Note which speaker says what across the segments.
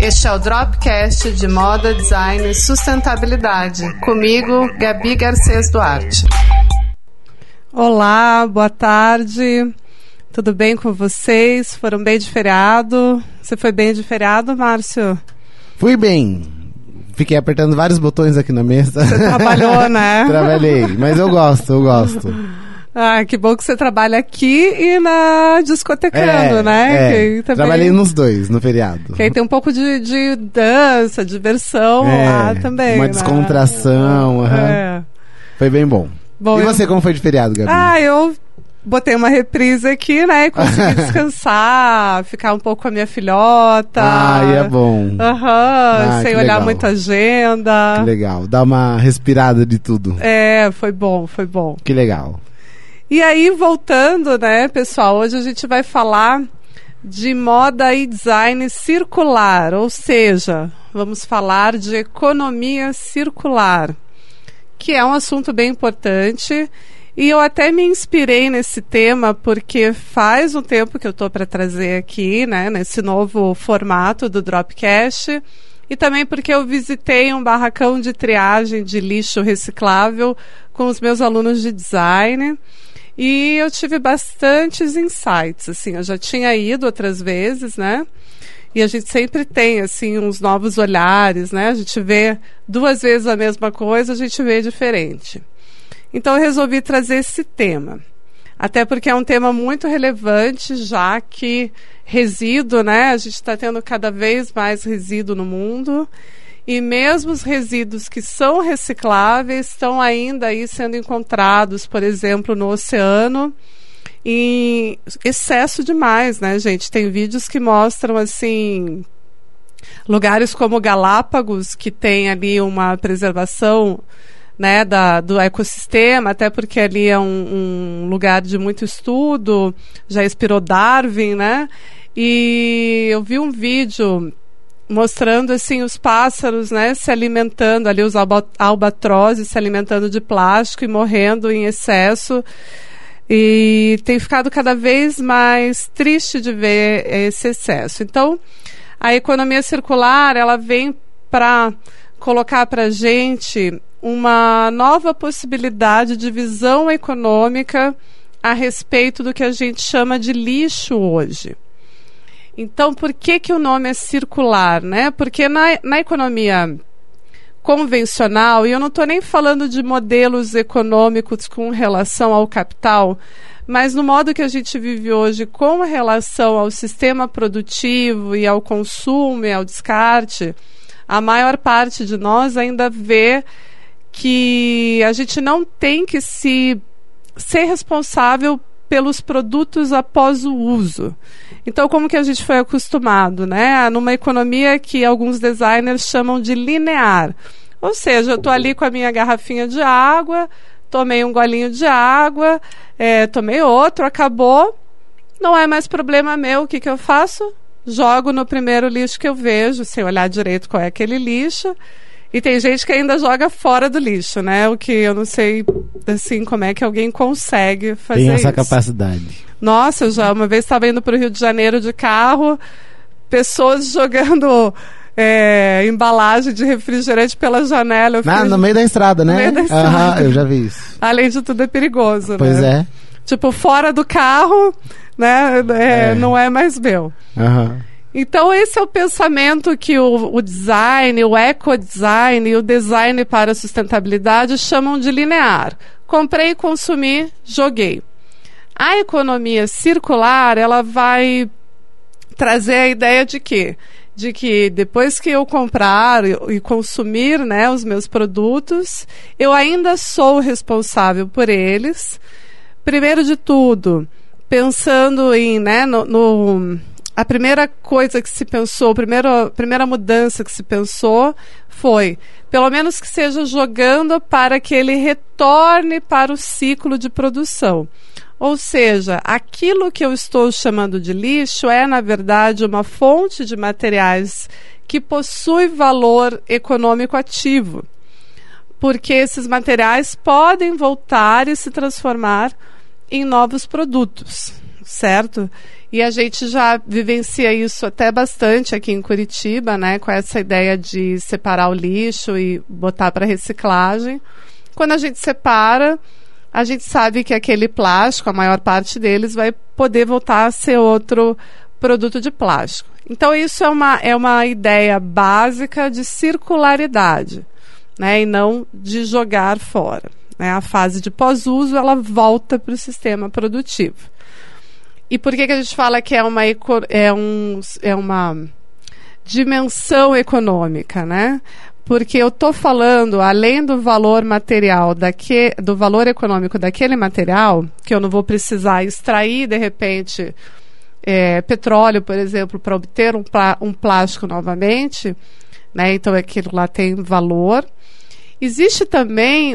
Speaker 1: Este é o Dropcast de Moda, Design e Sustentabilidade. Comigo, Gabi Garcês Duarte.
Speaker 2: Olá, boa tarde. Tudo bem com vocês? Foram bem de feriado? Você foi bem de feriado, Márcio?
Speaker 3: Fui bem. Fiquei apertando vários botões aqui na mesa.
Speaker 2: Você trabalhou, né?
Speaker 3: Trabalhei, mas eu gosto.
Speaker 2: Ah, que bom que você trabalha aqui e na discotecando, né? Que também...
Speaker 3: Trabalhei nos dois, no feriado.
Speaker 2: Que aí tem um pouco de dança, diversão lá também.
Speaker 3: Uma descontração. Foi bem bom. E você, como foi de feriado, Gabi?
Speaker 2: Eu botei uma reprise aqui, né? E consegui descansar, ficar um pouco com a minha filhota.
Speaker 3: É bom.
Speaker 2: Sem olhar
Speaker 3: legal.
Speaker 2: muita agenda.
Speaker 3: Que legal. Dá uma respirada de tudo.
Speaker 2: Foi bom.
Speaker 3: Que legal.
Speaker 2: E aí, voltando, né, pessoal, hoje a gente vai falar de moda e design circular, ou seja, vamos falar de economia circular, que é um assunto bem importante. E eu até me inspirei nesse tema porque faz um tempo que eu estou para trazer aqui, né, nesse novo formato do Dropcast, e também porque eu visitei um barracão de triagem de lixo reciclável com os meus alunos de design. E eu tive bastantes insights, assim, eu já tinha ido outras vezes, né? E a gente sempre tem, assim, uns novos olhares, né? A gente vê 2 vezes a mesma coisa, a gente vê diferente. Então eu resolvi trazer esse tema. Até porque é um tema muito relevante, já que resíduo, né? A gente está tendo cada vez mais resíduo no mundo. E mesmo os resíduos que são recicláveis estão ainda aí sendo encontrados, por exemplo, no oceano, em excesso demais, né, gente? Tem vídeos que mostram, assim, lugares como Galápagos, que tem ali uma preservação, né, do ecossistema, até porque ali é um lugar de muito estudo, já inspirou Darwin, né? E eu vi um vídeo mostrando, assim, os pássaros, né, se alimentando, ali os albatrozes se alimentando de plástico e morrendo em excesso. E tem ficado cada vez mais triste de ver esse excesso. Então, a economia circular, ela vem para colocar para a gente uma nova possibilidade de visão econômica a respeito do que a gente chama de lixo hoje. Então, por que o nome é circular, né? Porque na economia convencional, e eu não estou nem falando de modelos econômicos com relação ao capital, mas no modo que a gente vive hoje com relação ao sistema produtivo e ao consumo e ao descarte, a maior parte de nós ainda vê que a gente não tem que ser responsável pelos produtos após o uso. Então, como que a gente foi acostumado, né? Numa economia que alguns designers chamam de linear. Ou seja, eu estou ali com a minha garrafinha de água, tomei um golinho de água, tomei outro, acabou, não é mais problema meu. O que eu faço? Jogo no primeiro lixo que eu vejo, sem olhar direito qual é aquele lixo. E tem gente que ainda joga fora do lixo, né? O que eu não sei, assim, como é que alguém consegue fazer isso.
Speaker 3: Tem essa capacidade.
Speaker 2: Nossa, eu já uma vez estava indo para o Rio de Janeiro de carro, pessoas jogando embalagem de refrigerante pela janela.
Speaker 3: No meio da estrada, né?
Speaker 2: No meio da estrada.
Speaker 3: Eu já vi isso.
Speaker 2: Além de tudo, é perigoso,
Speaker 3: pois
Speaker 2: né? Tipo, fora do carro, né? Não é mais meu. Então, esse é o pensamento que o design, o ecodesign e o design para a sustentabilidade chamam de linear. Comprei, consumi, joguei. A economia circular, ela vai trazer a ideia de quê? De que depois que eu comprar e consumir, né, os meus produtos, eu ainda sou responsável por eles. Primeiro de tudo, pensando em, né, a primeira coisa que se pensou, a primeira mudança que se pensou foi, pelo menos que seja jogando para que ele retorne para o ciclo de produção. Ou seja, aquilo que eu estou chamando de lixo é, na verdade, uma fonte de materiais que possui valor econômico ativo, porque esses materiais podem voltar e se transformar em novos produtos. certo? E a gente já vivencia isso até bastante aqui em Curitiba, né? Com essa ideia de separar o lixo e botar para reciclagem. Quando a gente separa, a gente sabe que aquele plástico, a maior parte deles, vai poder voltar a ser outro produto de plástico. Então, isso é uma ideia básica de circularidade, né? E não de jogar fora. Né? A fase de pós-uso, ela volta para o sistema produtivo. E por que a gente fala que é uma dimensão econômica, né? Porque eu estou falando, além do valor material, do valor econômico daquele material, que eu não vou precisar extrair, de repente, petróleo, por exemplo, para obter um plástico novamente, né? Então aquilo lá tem valor. Existe também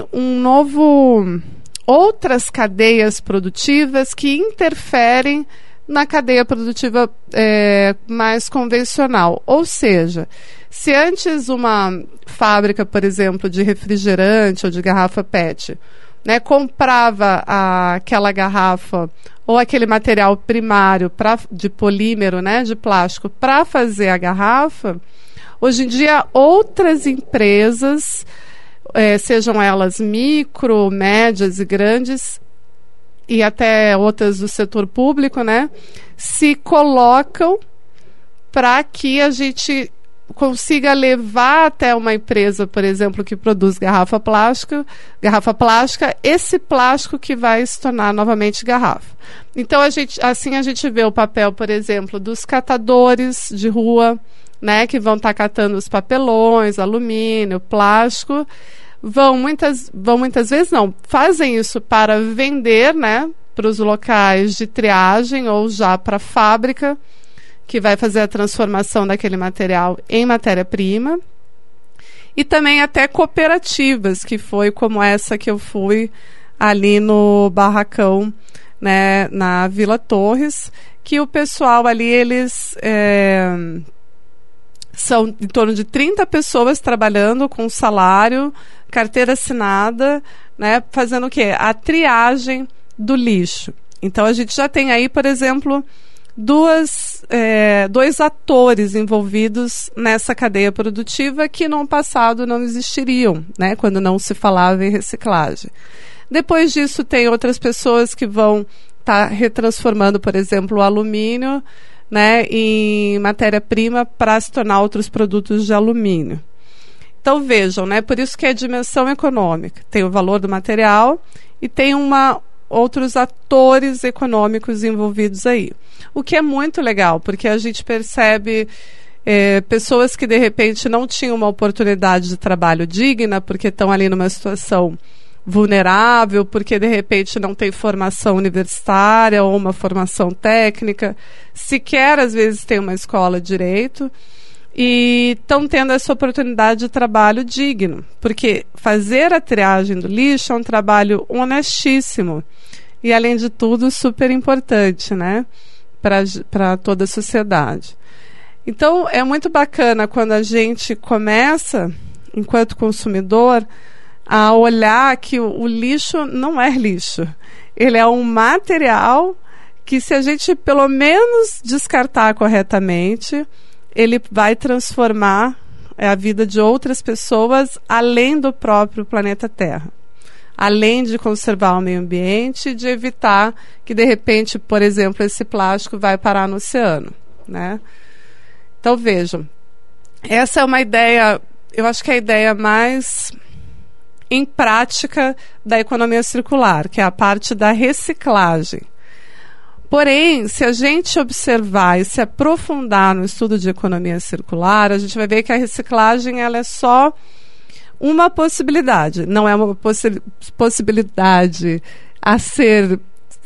Speaker 2: outras cadeias produtivas que interferem na cadeia produtiva mais convencional. Ou seja, se antes uma fábrica, por exemplo, de refrigerante ou de garrafa PET, né, comprava aquela garrafa ou aquele material primário de polímero, né, de plástico, para fazer a garrafa, hoje em dia outras empresas, sejam elas micro, médias e grandes, e até outras do setor público, né, se colocam para que a gente consiga levar até uma empresa, por exemplo, que produz garrafa plástica, esse plástico que vai se tornar novamente garrafa. Então, assim a gente vê o papel, por exemplo, dos catadores de rua, né, que vão estar catando os papelões, alumínio, plástico, fazem isso para vender, né, para os locais de triagem ou já para a fábrica, que vai fazer a transformação daquele material em matéria-prima. E também até cooperativas, que foi como essa que eu fui ali no Barracão, né, na Vila Torres, que o pessoal ali, eles são em torno de 30 pessoas trabalhando com salário, carteira assinada, né, fazendo o quê? A triagem do lixo. Então, a gente já tem aí, por exemplo, dois atores envolvidos nessa cadeia produtiva que no passado não existiriam, né, quando não se falava em reciclagem. Depois disso, tem outras pessoas que vão estar retransformando, por exemplo, o alumínio, né, em matéria-prima para se tornar outros produtos de alumínio. Então, vejam, né, por isso que é dimensão econômica. Tem o valor do material e tem outros atores econômicos envolvidos aí. O que é muito legal, porque a gente percebe pessoas que, de repente, não tinham uma oportunidade de trabalho digna, porque estão ali numa situação vulnerável, porque, de repente, não tem formação universitária ou uma formação técnica, sequer, às vezes, tem uma escola de direito, e estão tendo essa oportunidade de trabalho digno, porque fazer a triagem do lixo é um trabalho honestíssimo e, além de tudo, super importante, né, para toda a sociedade. Então, é muito bacana quando a gente começa, enquanto consumidor, a olhar que o lixo não é lixo. Ele é um material que, se a gente pelo menos descartar corretamente, ele vai transformar a vida de outras pessoas além do próprio planeta Terra. Além de conservar o meio ambiente e de evitar que, de repente, por exemplo, esse plástico vai parar no oceano, né? Então, vejam, essa é uma ideia, eu acho que é a ideia mais em prática da economia circular, que é a parte da reciclagem. Porém, se a gente observar e se aprofundar no estudo de economia circular, a gente vai ver que a reciclagem ela é só uma possibilidade, não é uma possibilidade a ser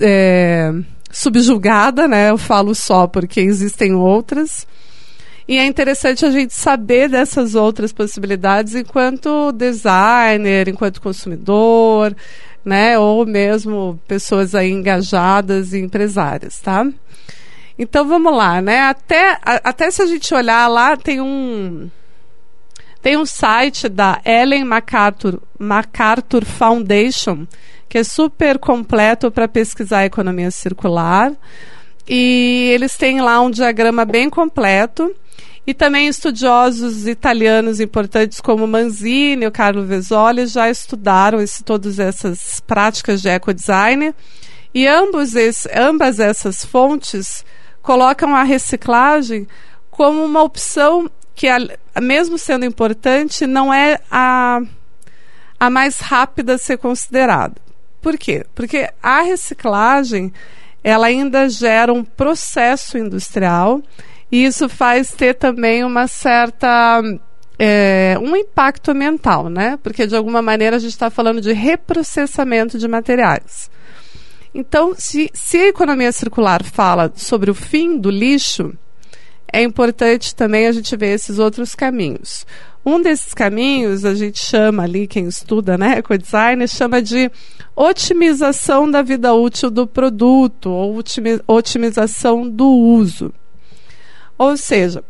Speaker 2: subjugada, né? Eu falo só porque existem outras. E é interessante a gente saber dessas outras possibilidades enquanto designer, enquanto consumidor, né, ou mesmo pessoas aí engajadas e empresárias, tá? Então vamos lá, né? Até se a gente olhar lá, tem um site da Ellen MacArthur Foundation, que é super completo para pesquisar a economia circular. e eles têm lá um diagrama bem completo. E também estudiosos italianos importantes como Manzini e o Carlo Vezzoli já estudaram todas essas práticas de ecodesign. E ambas essas fontes colocam a reciclagem como uma opção que, mesmo sendo importante, não é a mais rápida a ser considerada. Por quê? Porque a reciclagem ela ainda gera um processo industrial. E isso faz ter também uma certa um impacto ambiental, né? Porque de alguma maneira a gente está falando de reprocessamento de materiais. Então, se a economia circular fala sobre o fim do lixo, é importante também a gente ver esses outros caminhos. Um desses caminhos a gente chama ali, quem estuda, né, ecodesign, chama de otimização da vida útil do produto ou otimização do uso. Ou seja,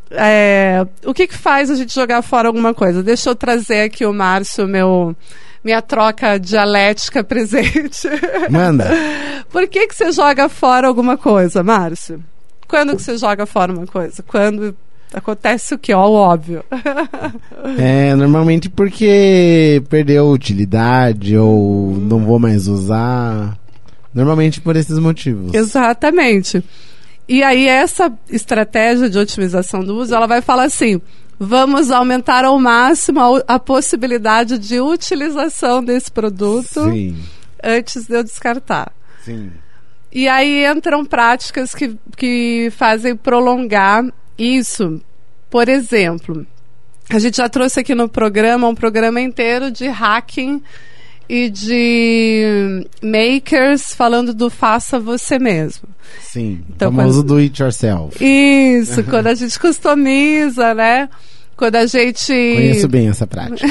Speaker 2: o que faz a gente jogar fora alguma coisa? Deixa eu trazer aqui o Márcio, minha troca dialética presente.
Speaker 3: Manda.
Speaker 2: Por que você joga fora alguma coisa, Márcio? Quando que você joga fora uma coisa? Quando acontece o quê? Ó, o óbvio.
Speaker 3: Normalmente porque perdeu utilidade ou não vou mais usar. Normalmente por esses motivos.
Speaker 2: Exatamente. E aí essa estratégia de otimização do uso, ela vai falar assim, vamos aumentar ao máximo a possibilidade de utilização desse produto antes de eu descartar.
Speaker 3: Sim.
Speaker 2: E aí entram práticas que fazem prolongar isso. Por exemplo, a gente já trouxe aqui no programa um programa inteiro de hacking e de makers falando do faça você mesmo.
Speaker 3: Sim, então, famoso do it yourself.
Speaker 2: Isso, quando a gente customiza, né? Quando a gente...
Speaker 3: Conheço bem essa prática.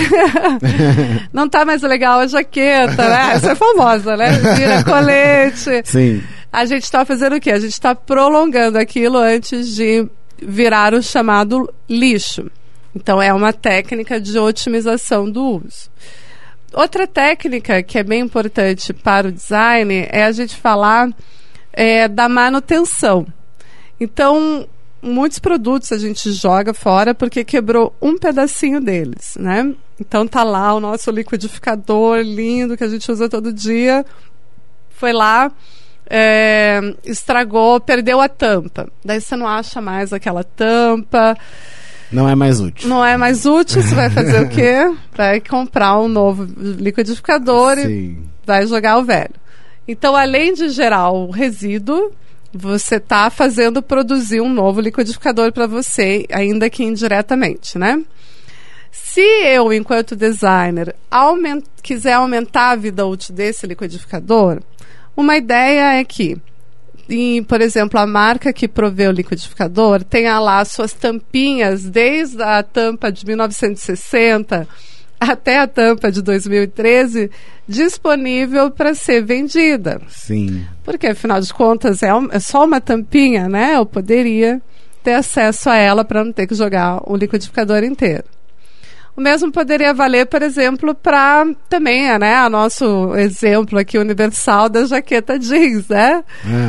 Speaker 2: Não tá mais legal a jaqueta, né? Essa é famosa, né? Vira colete.
Speaker 3: Sim.
Speaker 2: A gente tá fazendo o quê? A gente tá prolongando aquilo antes de virar o chamado lixo. Então, é uma técnica de otimização do uso. Outra técnica que é bem importante para o design é a gente falar da manutenção. Então, muitos produtos a gente joga fora porque quebrou um pedacinho deles, né? Então tá lá o nosso liquidificador lindo que a gente usa todo dia. Foi lá, estragou, perdeu a tampa. Daí você não acha mais aquela tampa.
Speaker 3: Não é mais útil.
Speaker 2: Não é mais útil, você vai fazer o quê? Vai comprar um novo liquidificador e vai jogar o velho. Então, além de gerar o resíduo, você está fazendo produzir um novo liquidificador para você, ainda que indiretamente, né? Se eu, enquanto designer, quiser aumentar a vida útil desse liquidificador, uma ideia é que, por exemplo, a marca que provê o liquidificador tenha lá suas tampinhas, desde a tampa de 1960 até a tampa de 2013, disponível para ser vendida.
Speaker 3: Sim.
Speaker 2: Porque, afinal de contas, é só uma tampinha, né? Eu poderia ter acesso a ela para não ter que jogar o liquidificador inteiro. O mesmo poderia valer, por exemplo, para também, né? O nosso exemplo aqui universal da jaqueta jeans, né?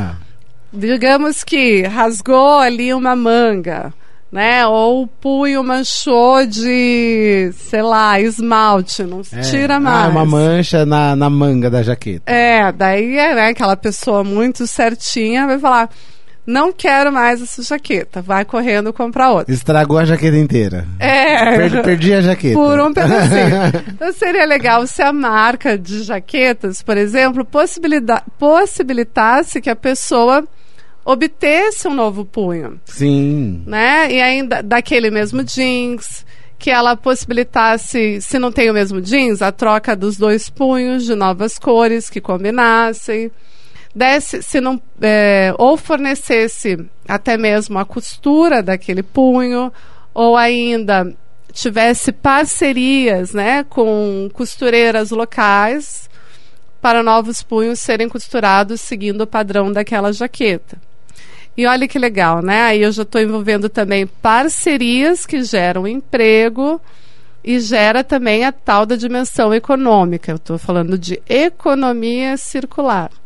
Speaker 2: Digamos que rasgou ali uma manga, né? Ou o punho manchou de, sei lá, esmalte, não se tira mais.
Speaker 3: Uma mancha na manga da jaqueta.
Speaker 2: Daí né, aquela pessoa muito certinha vai falar, não quero mais essa jaqueta, vai correndo comprar outra.
Speaker 3: Estragou a jaqueta inteira. Perdi a jaqueta.
Speaker 2: Por um pedacinho. Então seria legal se a marca de jaquetas, por exemplo, possibilitasse que a pessoa obtesse um novo punho.
Speaker 3: Sim.
Speaker 2: Né? E ainda daquele mesmo jeans, que ela possibilitasse, se não tem o mesmo jeans, a troca dos 2 punhos de novas cores que combinassem. Ou fornecesse até mesmo a costura daquele punho, ou ainda tivesse parcerias, né, com costureiras locais para novos punhos serem costurados seguindo o padrão daquela jaqueta. E olha que legal, né? Aí eu já estou envolvendo também parcerias que geram emprego e gera também a tal da dimensão econômica. Eu estou falando de economia circular.